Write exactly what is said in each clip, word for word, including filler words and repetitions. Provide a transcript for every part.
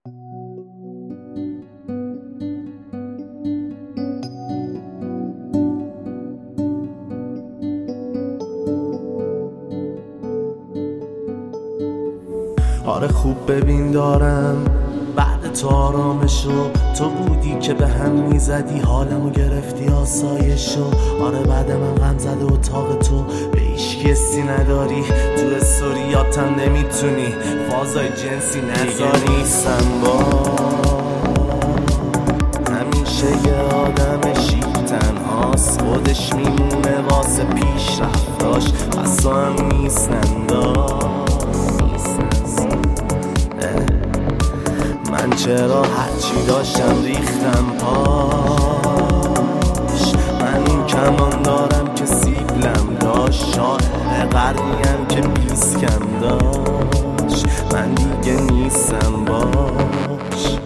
آره خوب ببین دارم بعد تو آرامشو، تو بودی که به هم میزدی حالمو گرفتی آسایشو. آره بعد من غم زده اتاق تو به هیچ کسی نداری، تو استوریاتم نمیتونی فازای جنسی نذاری. نیستم با همیشه یه آدم شیک تنهاست، خودش میمونه واسه پیش رفتاش، از تو هم نیستندار. من چرا هرچی داشتم ریختم پاش، من این کمان دارم که سیبلم داشت، شاعر قرنیم که بیسکم داشت، من دیگه نیستم باش.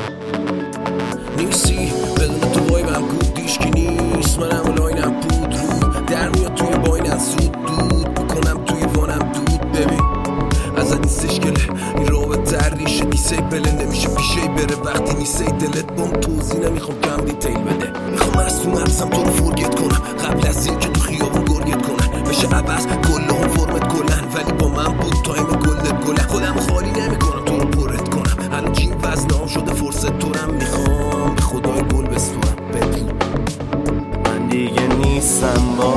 نیستی بدون تو بای من گود دیشکی نیست، منم الاینم بود رو در میاد توی باینت زود دود بکنم توی وانم دود. ببین ازت نیستش گله این رابطه هر ریشه دیسه بله نمیشه پیشه بره وقتی نیسته دلت بام توضیح نمیخوام کم دیتیل بده. میخوام از تو مرسم تو رو فرگت کنم قبل از این که تو خیابون گرگت کنم بشه عوض کله هم فرمت گلن، ولی با من بود تایم گلت گله. خودم خالی نمیکنم تو رو پرت کنم، الان جیم وزنام شده فرصت تورم، میخوام به خدای گل بستورم. ببین من دیگه نیستم با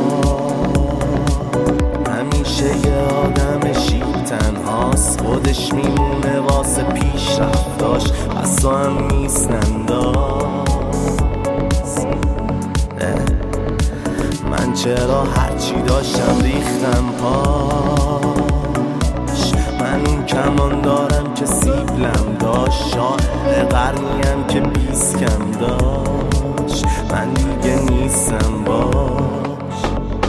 همیشه یه آدم شیک تنهاست، خودش میمونه واسه پیش رفتاش، از تو هم نیستنداز. من چرا هرچی داشتم ریختم پاش، من اون کمان دارم که سیبلم داشت، شاعر قرنیم که بیسکم داشت، من دیگه نیستم باش.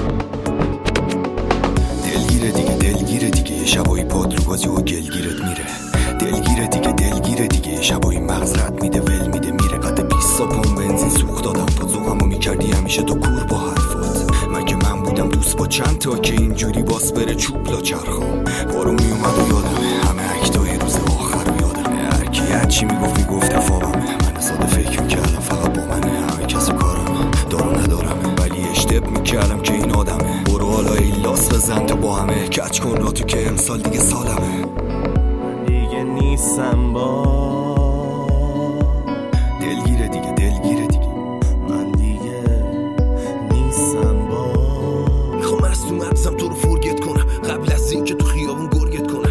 دلگیره دیگه دلگیره دیگه یه شبایی پاد رو بازی و گلگیرت میره، دلگیره دیگه دلگیره دیگه یه شبایی مغز رد میده ول میده میره. قد بیست پون بنزین سوخت دادم تا زوغمو میکردی همیشه تو کور با حرفات، من که من بودم دوست با چند تا که اینجوری باس بره چوب لا چرخام. بارون میومد و یادمه همه اکتای روز آخر رو یادمه، هرکی هرچی میگفت میگفت دفاعمه، من ساده فکر میکردم فقط با منه، همه کس و کارم دارو ندارم ولی اشتب میکردم که این آدمه. برو حالا ای لاس بزن تا با همه کچ کن را تو که امسال دیگه سالمه. من دیگه نیستم با دلگیره دیگه دلگیره دیگه من دیگه نیستم با. میخوام از تو مغزم تو رو فرگت کنم قبل از این که تو خیابون گرگت کنم.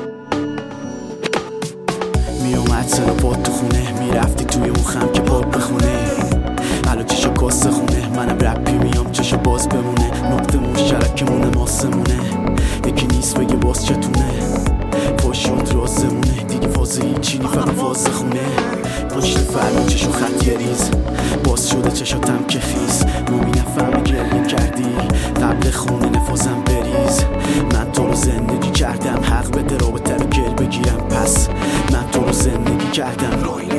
میومد سر پاد تو خونه میرفتی توی اون خم که پاد بخونه، حالا چشا کاسه خونه منم رپی میام چشا باز بمونه، نقطه مشترکمونه ماسمونه یکی نیست بگه باز چتونه، پاشوت رازمونه دیگه فازه هیچی نی فقط فازه خونه. پشت فرمون چشا خط یه ریز باز شده چشاتم که خیز، ما می نفهمه گریه کردی قبل خونه نفازم بریز. من تو رو زندگی کردم حق بده رابطه رو گل بگیرم، پس من تو رو زندگی کردم راهی